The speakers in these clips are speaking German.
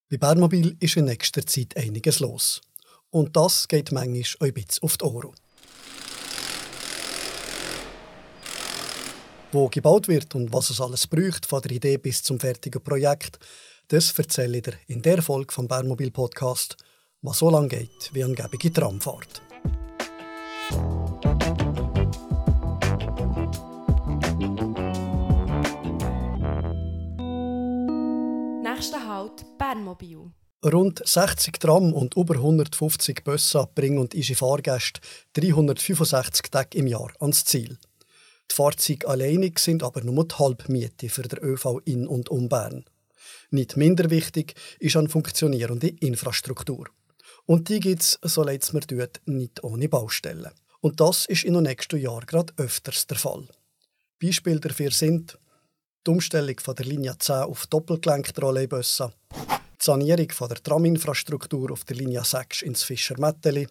Bei Bernmobil ist in nächster Zeit einiges los. Und das geht manchmal auch ein bisschen auf die Ohren. Wo gebaut wird und was es alles braucht, von der Idee bis zum fertigen Projekt, das erzähle ich dir in der Folge vom Bernmobil Podcast, was so lange geht wie angebliche Tramfahrt. Nächster Halt Bernmobil. Rund 60 Tram und über 150 Busse bringen und ihre Fahrgäste 365 Tage im Jahr ans Ziel. Die Fahrzeuge alleinig sind aber nur die Halbmiete für den ÖV in und um Bern. Nicht minder wichtig ist eine funktionierende Infrastruktur. Und die gibt es, so leid es mir tut, nicht ohne Baustellen. Und das ist in den nächsten Jahren gerade öfters der Fall. Beispiele dafür sind die Umstellung von der Linie 10 auf Doppelgelenk-Trolleybusse, die Sanierung von der Traminfrastruktur auf der Linie 6 ins Fischer-Metteli,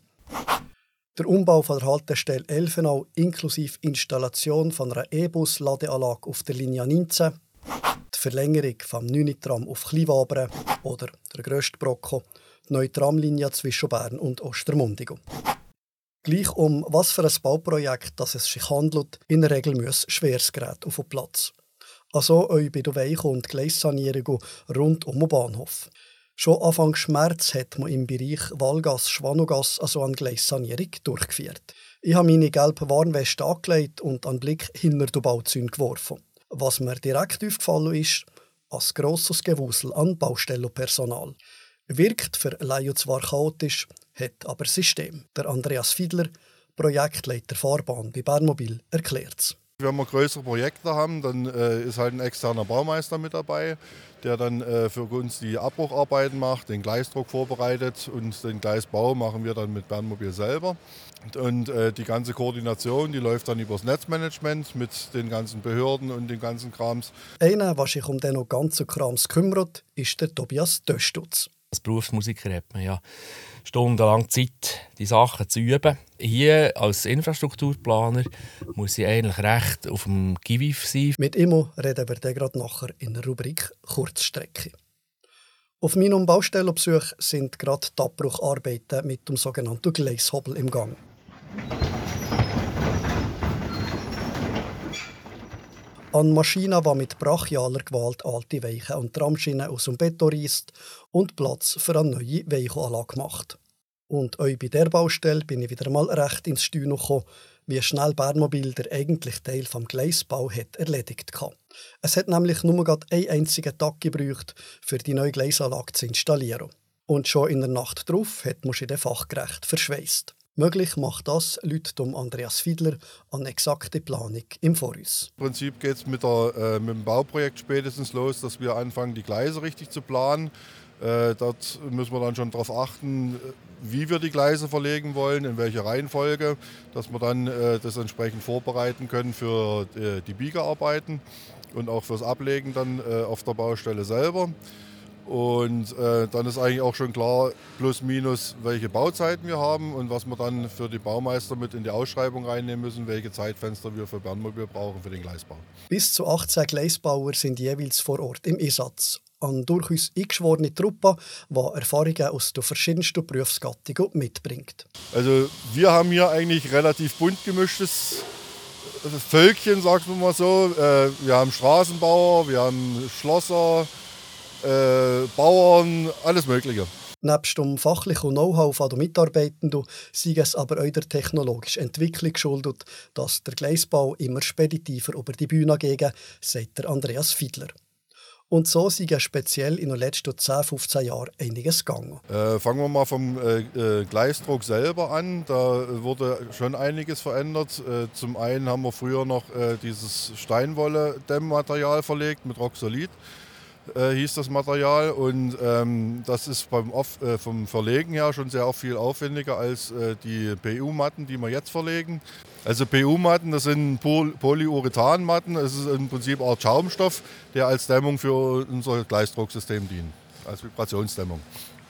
der Umbau von der Haltestelle Elfenau inklusive Installation von einer E-Bus-Ladeanlage auf der Linie 19, die Verlängerung vom 9. Tram auf Kleinwabern oder der grösste Brocken, die neue Tramlinie zwischen Bern und Ostermundigen. Gleich um was für ein Bauprojekt das es sich handelt, in der Regel muss schweres Gerät auf den Platz. Also auch bei der Weich- und Gleissanierung rund um den Bahnhof. Schon Anfang März hat man im Bereich Walgasse-Schwanogasse also eine Gleissanierung durchgeführt. Ich habe meine gelbe Warnweste angelegt und einen Blick hinter die Bauzäune geworfen. Was mir direkt aufgefallen ist, ein grosses Gewusel an Baustellenpersonal. Wirkt für Laien zwar chaotisch, hat aber System. Der Andreas Fiedler, Projektleiter Fahrbahn bei Bernmobil, erklärt es. Wenn wir größere Projekte haben, dann ist halt ein externer Baumeister mit dabei, der dann für uns die Abbrucharbeiten macht, den Gleisdruck vorbereitet und den Gleisbau machen wir dann mit Bernmobil selber. Und die ganze Koordination, die läuft dann übers Netzmanagement mit den ganzen Behörden und dem ganzen Krams. Einer, der sich um den ganzen Krams kümmert, ist der Tobias Döstutz. Als Berufsmusiker hat man ja stundenlang Zeit, die Sachen zu üben. Hier als Infrastrukturplaner muss ich eigentlich recht auf dem Gewiff sein. Mit ihm reden wir dann gerade nachher in der Rubrik Kurzstrecke. Auf meinem Baustellenbesuch sind gerade die Abbrucharbeiten mit dem sogenannten Gleishobel im Gang. An Maschine, die mit brachialer Gewalt alte Weichen und Tramschienen aus dem Beton reisst und Platz für eine neue Weichenanlage macht. Und auch bei dieser Baustelle bin ich wieder mal recht ins Staunen gekommen, wie schnell Bernmobil der eigentliche Teil des Gleisbau hat erledigt hatte. Es hat nämlich nur gerade einen einzigen Tag gebraucht, für die neue Gleisanlage zu installieren. Und schon in der Nacht darauf hat man sie dann fachgerecht verschweißt. Möglich macht das laut Andreas Fiedler eine exakte Planung im Voraus. Im Prinzip geht es mit dem Bauprojekt spätestens los, dass wir anfangen, die Gleise richtig zu planen. Dort müssen wir dann schon darauf achten, wie wir die Gleise verlegen wollen, in welcher Reihenfolge, dass wir dann das entsprechend vorbereiten können für die Biegearbeiten und auch fürs Ablegen dann auf der Baustelle selber. Und dann ist eigentlich auch schon klar, plus minus, welche Bauzeiten wir haben und was wir dann für die Baumeister mit in die Ausschreibung reinnehmen müssen, welche Zeitfenster wir für Bernmobil brauchen für den Gleisbau. Bis zu 18 Gleisbauer sind jeweils vor Ort im Einsatz. Eine durchaus eingeschworene Truppe, die Erfahrungen aus den verschiedensten Berufsgattungen mitbringt. Also wir haben hier eigentlich relativ bunt gemischtes Völkchen, sagt man mal so. Wir haben Straßenbauer, wir haben Schlosser, Bauern, alles Mögliche. Nebst dem fachlichen Know-how der Mitarbeitenden sei es aber auch der technologischen Entwicklung geschuldet, dass der Gleisbau immer speditiver über die Bühne geht, sagt der Andreas Fiedler. Und so sei speziell in den letzten 10-15 Jahren einiges gegangen. Fangen wir mal vom Gleisdruck selber an. Da wurde schon einiges verändert. Zum einen haben wir früher noch dieses Steinwolle-Dämmmaterial verlegt mit Roxolid. Hieß das Material und das ist vom Verlegen her schon sehr viel aufwendiger als die PU-Matten, die wir jetzt verlegen. Also PU-Matten, das sind Polyurethan-Matten, das ist im Prinzip auch Schaumstoff, der als Dämmung für unser Gleisdrucksystem dient, als Vibrationsdämmung.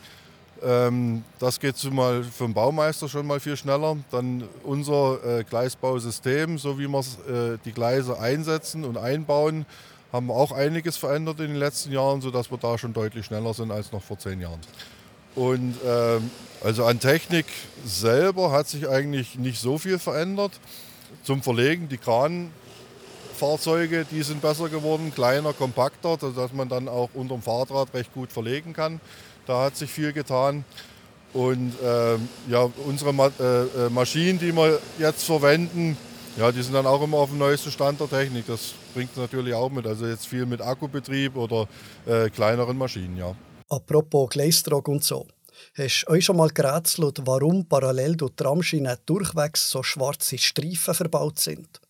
Das geht mal für den Baumeister schon mal viel schneller. Dann unser Gleisbausystem, so wie wir die Gleise einsetzen und einbauen, haben auch einiges verändert in den letzten Jahren, sodass wir da schon deutlich schneller sind als noch vor 10 Jahren. Und also an Technik selber hat sich eigentlich nicht so viel verändert. Zum Verlegen, die Kranfahrzeuge, die sind besser geworden, kleiner, kompakter, sodass man dann auch unterm Fahrrad recht gut verlegen kann. Da hat sich viel getan. Und unsere Maschinen, die wir jetzt verwenden, ja, die sind dann auch immer auf dem neuesten Stand der Technik. Das bringt es natürlich auch mit. Also jetzt viel mit Akkubetrieb oder kleineren Maschinen, ja. Apropos Gleisdruck und so. Hast du euch schon mal gerätselt, warum parallel durch die Tramschiene durchwegs so schwarze Streifen verbaut sind?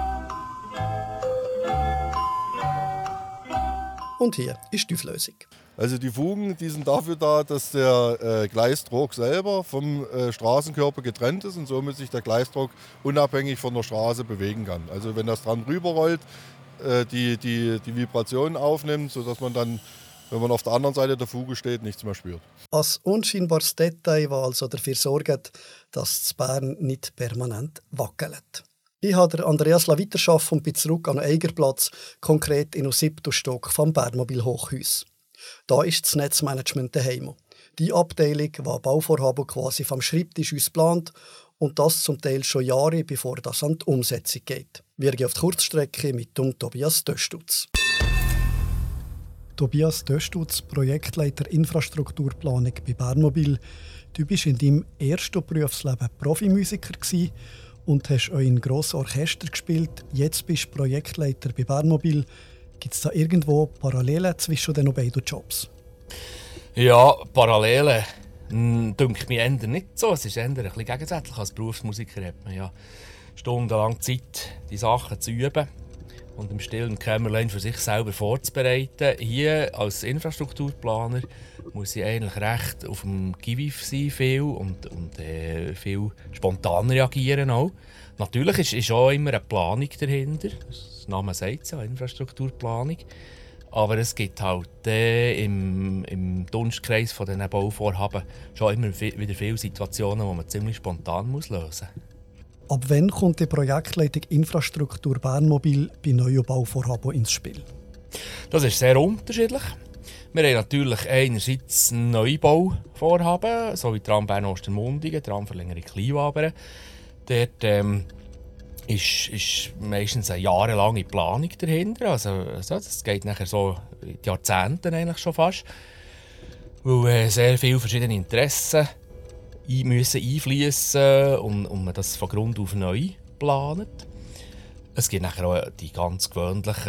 Und hier ist die Auflösung. Also die Fugen, die sind dafür da, dass der Gleisdruck selber vom Straßenkörper getrennt ist und somit sich der Gleisdruck unabhängig von der Straße bewegen kann. Also wenn das dran rüberrollt, die Vibrationen aufnimmt, sodass man dann, wenn man auf der anderen Seite der Fuge steht, nichts mehr spürt. Als unscheinbares Detail, das also dafür sorgt, dass das Bern nicht permanent wackelt. Ich habe Andreas weiterarbeiten und bin zurück an den Eigerplatz, konkret in den 7. Stock vom Bernmobil Hochhaus. Da ist das Netzmanagement daheim. Die Abteilung, die Bauvorhaben quasi vom Schreibtisch aus plant und das zum Teil schon Jahre, bevor das an die Umsetzung geht. Wir gehen auf die Kurzstrecke mit dem Tobias Döstutz. Tobias Döstutz, Projektleiter Infrastrukturplanung bei Bernmobil. Du bist in deinem ersten Berufsleben Profimusiker und hast auch in grossen Orchester gespielt. Jetzt bist du Projektleiter bei Bernmobil. Gibt es da irgendwo Parallelen zwischen den beiden Jobs? Ja, Parallelen dünkt mir eher nicht so. Es ist eher ein bisschen gegensätzlich. Als Berufsmusiker hat man ja stundenlang Zeit, die Sachen zu üben und im stillen Kämmerlein für sich selber vorzubereiten. Hier als Infrastrukturplaner muss ich eigentlich recht auf dem Gewiff sein, viel und viel spontan reagieren auch. Natürlich ist auch immer eine Planung dahinter. Der Name sagt es ja, Infrastrukturplanung. Aber es gibt halt im Dunstkreis von diesen Bauvorhaben schon immer wieder viele Situationen, die man ziemlich spontan lösen muss. Ab wann kommt die Projektleitung Infrastruktur Bernmobil bei neuen Bauvorhaben ins Spiel? Das ist sehr unterschiedlich. Wir haben natürlich einerseits Neubauvorhaben, so wie Tram Bern-Ostermundigen, Tramverlängerung Kleinwabern. Dort ist meistens eine jahrelange Planung dahinter. Also das geht nachher so Jahrzehnte eigentlich schon fast. Weil sehr viele verschiedene Interessen müssen einfließen und man das von Grund auf neu plant. Es gibt nachher auch die ganz gewöhnlichen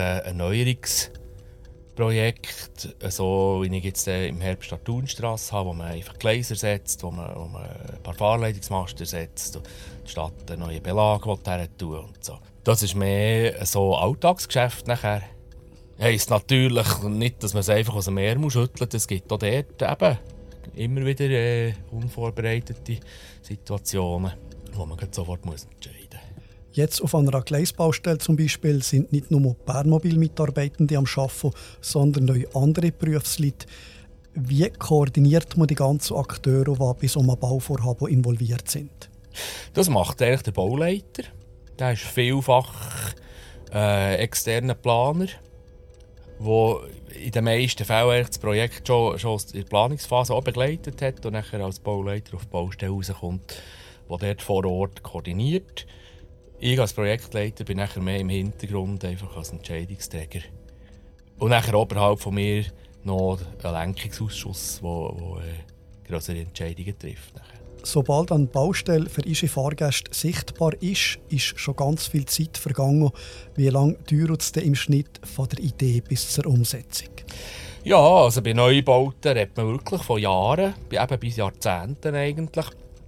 Erneuerungsprojekte, so wie ich jetzt im Herbst die Thunstrasse habe, wo man einfach Gleise setzt, wo man ein paar Fahrleitungsmasten setzt, und die Stadt einen neuen Belag her tun und so. Das ist mehr so Alltagsgeschäft nachher. Heisst natürlich nicht, dass man es einfach aus dem Ärmel schüttelt. Es gibt auch dort eben immer wieder unvorbereitete Situationen, wo man sofort entscheiden muss. Jetzt auf einer Gleisbaustelle zum Beispiel sind nicht nur Bernmobil-Mitarbeitende am Arbeiten, sondern auch andere Berufsleute. Wie koordiniert man die ganzen Akteure, die bei so einem Bauvorhaben involviert sind? Das macht eigentlich der Bauleiter. Der ist vielfach externer Planer, der in den meisten Fällen das Projekt schon in der Planungsphase auch begleitet hat und nachher als Bauleiter auf die Baustelle rauskommt, der dort vor Ort koordiniert. Ich als Projektleiter bin nachher mehr im Hintergrund, einfach als Entscheidungsträger. Und nachher oberhalb von mir noch ein Lenkungsausschuss, der größere Entscheidungen trifft. Nachher. Sobald eine Baustelle für unsere Fahrgäste sichtbar ist schon ganz viel Zeit vergangen. Wie lange dauert es denn im Schnitt von der Idee bis zur Umsetzung? Ja, also bei Neubauten redet man wirklich von Jahren, eben bis Jahrzehnten eigentlich.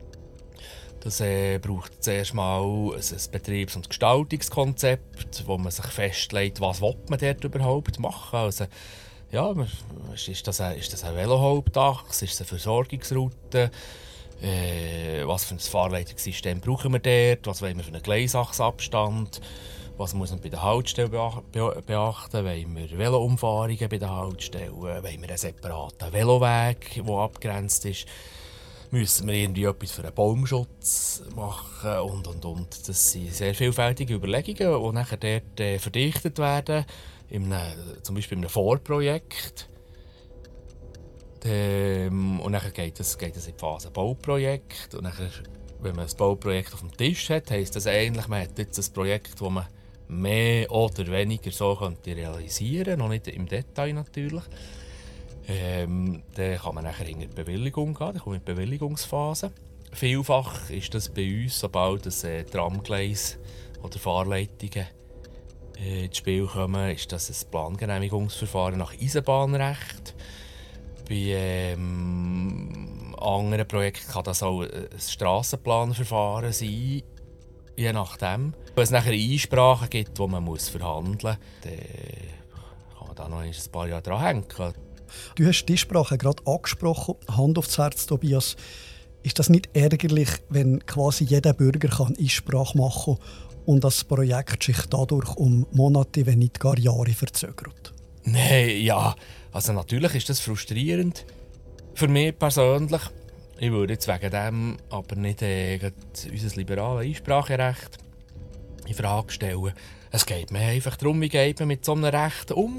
Das braucht zuerst mal ein Betriebs- und Gestaltungskonzept, wo man sich festlegt, was man dort überhaupt machen will. Also, ja, ist das ein Velohauptachs, ist es eine Versorgungsroute? Was für ein Fahrleitungssystem brauchen wir dort? Was wollen wir für einen Gleisachsabstand? Was muss man bei der Haltestelle beachten? Wollen wir Veloumfahrungen bei der Haltestelle? Wollen wir einen separaten Veloweg, der abgegrenzt ist? Müssen wir irgendwie etwas für einen Baumschutz machen und. Das sind sehr vielfältige Überlegungen, die nachher dort verdichtet werden. zum Beispiel in einem Vorprojekt. Und dann geht es in die Phase Bauprojekt. Und dann, wenn man ein Bauprojekt auf dem Tisch hat, heisst das eigentlich, man hat jetzt ein Projekt, das man mehr oder weniger so könnte realisieren, noch nicht im Detail natürlich. Dann kann man nachher in die Bewilligung gehen, dann kommt die Bewilligungsphase. Vielfach ist das bei uns, sobald das Tramgleis oder Fahrleitungen ins Spiel kommen, ist das ein Plangenehmigungsverfahren nach Eisenbahnrecht. Bei anderen Projekten kann das auch ein Strassenplanverfahren sein, je nachdem. Wenn es nachher Einsprachen gibt, die man verhandeln muss, dann kann man da noch ein paar Jahre dranhängen. Du hast die Einsprache gerade angesprochen. Hand aufs Herz, Tobias. Ist das nicht ärgerlich, wenn quasi jeder Bürger Einsprache machen kann und das Projekt sich dadurch um Monate, wenn nicht gar Jahre verzögert? Nein, ja. Also natürlich ist das frustrierend. Für mich persönlich. Ich würde jetzt wegen dem aber nicht unser liberales Einspracherecht in Frage stellen. Es geht mir einfach darum, wie geht man mit so einem Recht um.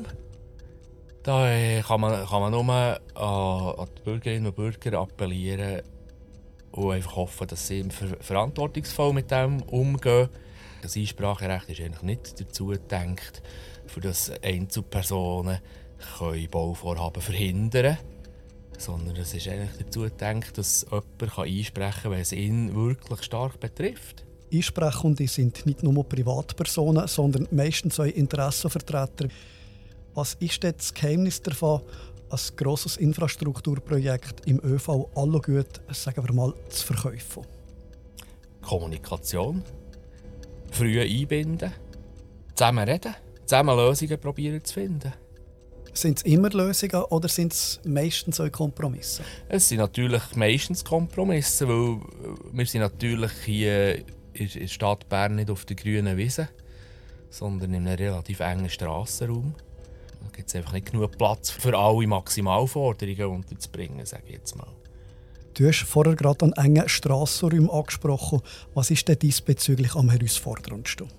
Da kann man nur an die Bürgerinnen und Bürger appellieren und einfach hoffen, dass sie verantwortungsvoll mit dem umgehen. Das Einspracherecht ist eigentlich nicht dazu gedacht, für das Einzelpersonen Bauvorhaben verhindern können, sondern es ist eigentlich dazu gedacht, dass jemand einsprechen kann, wenn es ihn wirklich stark betrifft. Einsprechende sind nicht nur Privatpersonen, sondern meistens auch Interessenvertreter. Was ist denn das Geheimnis davon, ein grosses Infrastrukturprojekt im ÖV alle gut, sagen wir mal, zu verkaufen? Kommunikation, früh einbinden, zusammen reden, zusammen Lösungen probieren zu finden. Sind es immer Lösungen oder sind es meistens auch Kompromisse? Es sind natürlich meistens Kompromisse, weil wir sind natürlich hier in der Stadt Bern nicht auf der grünen Wiese, sondern in einem relativ engen Strassenraum. Da gibt es einfach nicht genug Platz für alle Maximalforderungen unterzubringen, sage ich jetzt mal. Du hast vorher gerade an engen Strassenräumen angesprochen. Was ist denn diesbezüglich am herausforderndsten?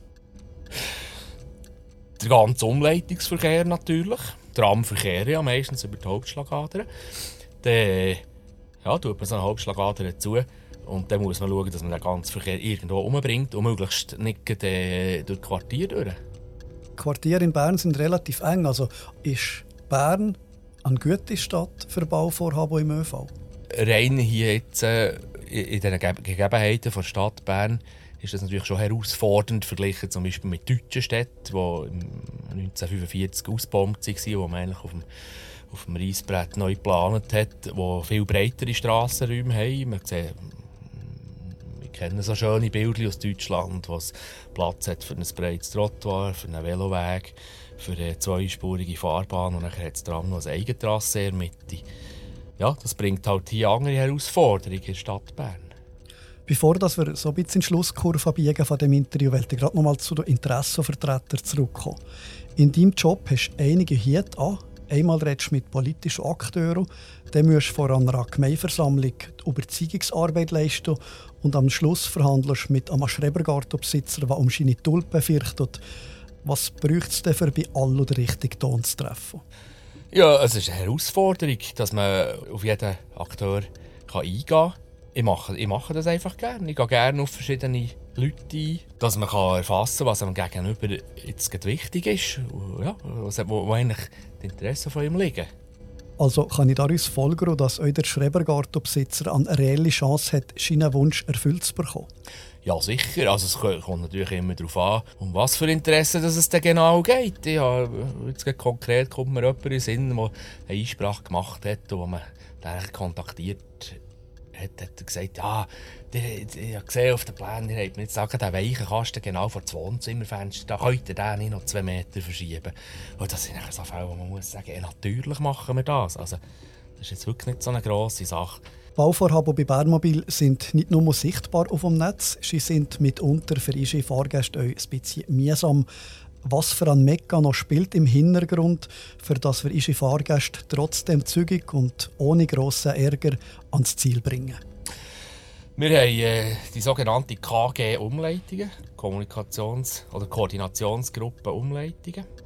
Der ganze Umleitungsverkehr natürlich. Tramverkehr ja meistens über die Hauptschlagader. Dann tut man so eine Hauptschlagader zu und dann muss man schauen, dass man den ganzen Verkehr irgendwo umbringt und möglichst nicht durch die Quartiere durch. Die Quartiere in Bern sind relativ eng. Also ist Bern eine gute Stadt für Bauvorhaben im ÖV? Rein hier jetzt in den Gegebenheiten der Stadt Bern ist das natürlich schon herausfordernd, verglichen zum Beispiel mit deutschen Städten, die 1945 ausgebombt waren, wo man eigentlich auf dem Reissbrett neu geplant hat, die viel breitere Strassenräume haben. Wir kennen so schöne Bilder aus Deutschland, wo es Platz hat für ein breites Trottoir, für einen Veloweg, für eine zweispurige Fahrbahn und dann hat es dran noch eine Eigentrasse in der Mitte. Ja, das bringt halt hier andere Herausforderungen in der Stadt Bern. Bevor wir so ein bisschen in die Schlusskurve biegen von dem Interview, wollte ich gerade noch mal zu den Interessenvertretern zurückkommen. In deinem Job hast du einige Hüte an. Einmal redest du mit politischen Akteuren, dann musst du vor einer Gemeindeversammlung die Überzeugungsarbeit leisten und am Schluss verhandelst du mit einem Schrebergartenbesitzer, der um seine Tulpen fürchtet. Was bräuchte es denn, für bei allen den richtigen Ton zu treffen? Ja, es ist eine Herausforderung, dass man auf jeden Akteur eingehen kann. Ich mache das einfach gerne. Ich gehe gerne auf verschiedene Leute ein, dass man erfassen kann, was einem Gegenüber jetzt wichtig ist, ja, wo eigentlich die Interessen von ihm liegen. Also kann ich daraus folgern, dass euer Schrebergartenbesitzer eine reelle Chance hat, seinen Wunsch erfüllt zu bekommen? Ja, sicher. Also es kommt natürlich immer darauf an, um was für Interessen es denn genau geht. Ja, jetzt konkret kommt mir jemand in den Sinn, der eine Einsprache gemacht hat und wo man den kontaktiert hat er gesagt, ja, ich habe gesehen auf den Plänen, ihr habt mir jetzt gesagt, den weichen Kasten genau vor das Wohnzimmerfenster, da könnt ihr den nicht noch 2 Meter verschieben. Und das sind so Fälle, wo man muss sagen, ja, natürlich machen wir das. Also, das ist jetzt wirklich nicht so eine grosse Sache. Bauvorhaben bei Bernmobil sind nicht nur sichtbar auf dem Netz, sie sind mitunter für unsere Fahrgäste auch ein bisschen mühsam. Was für ein Mechanismus spielt im Hintergrund, für das wir unsere Fahrgäste trotzdem zügig und ohne grossen Ärger ans Ziel bringen? Wir haben die sogenannte KG-Umleitungen, Kommunikations- oder Koordinationsgruppen-Umleitungen.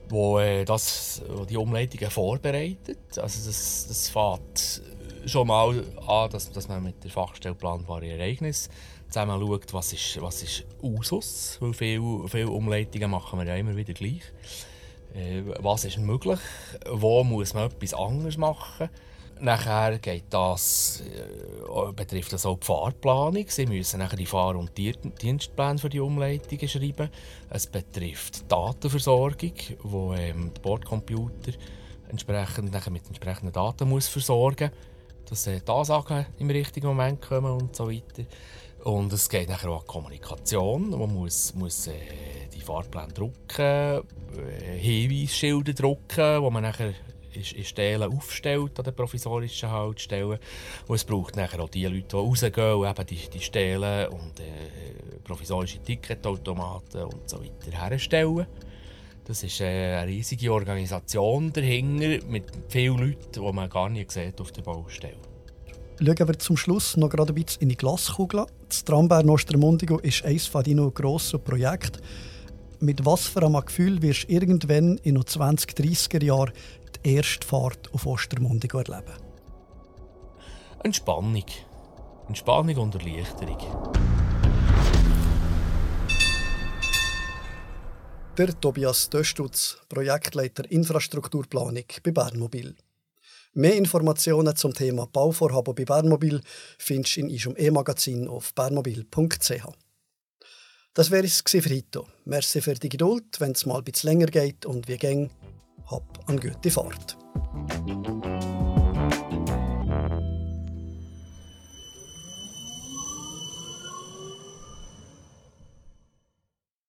wo die Umleitungen vorbereitet. Also das fängt schon mal an, dass man mit der Fachstelle planbare Ereignisse zusammen schaut, was ist Usus, weil viele Umleitungen machen wir ja immer wieder gleich. Was ist möglich? Wo muss man etwas anderes machen? Nachher betrifft das auch die Fahrplanung. Sie müssen nachher die Fahr- und Dienstpläne für die Umleitungen schreiben. Es betrifft die Datenversorgung, wo der Bordcomputer nachher mit entsprechenden Daten muss versorgen muss, dass die Ansagen im richtigen Moment kommen und so weiter. Und es geht nachher auch an Kommunikation. Man muss die Fahrpläne drucken, Hinweisschilder drucken, wo man nachher in Stellen aufstellt an den provisorischen Haltestellen. Und es braucht nachher auch die Leute, die rausgehen und eben die Stellen und provisorische Ticketautomaten und so weiter herstellen. Das ist eine riesige Organisation dahinter mit vielen Leuten, die man gar nicht sieht auf der Baustelle. Schauen wir zum Schluss noch gerade ein bisschen in die Glaskugel. Das Tram Bern-Ostermundigen ist eines von deinen grossen Projekten. Mit was für einem Gefühl wirst du irgendwann in den 20-30er Jahren die erste Fahrt auf Ostermundigen erleben? Entspannung. Entspannung und Erleichterung. Der Tobias Döstutz, Projektleiter Infrastrukturplanung bei Bernmobil. Mehr Informationen zum Thema Bauvorhaben bei Bernmobil findest du in unserem E-Magazin auf bernmobil.ch. Das wäre es für heute. Merci für die Geduld, wenn es mal ein bisschen länger geht und wie gäng, hab eine gute Fahrt.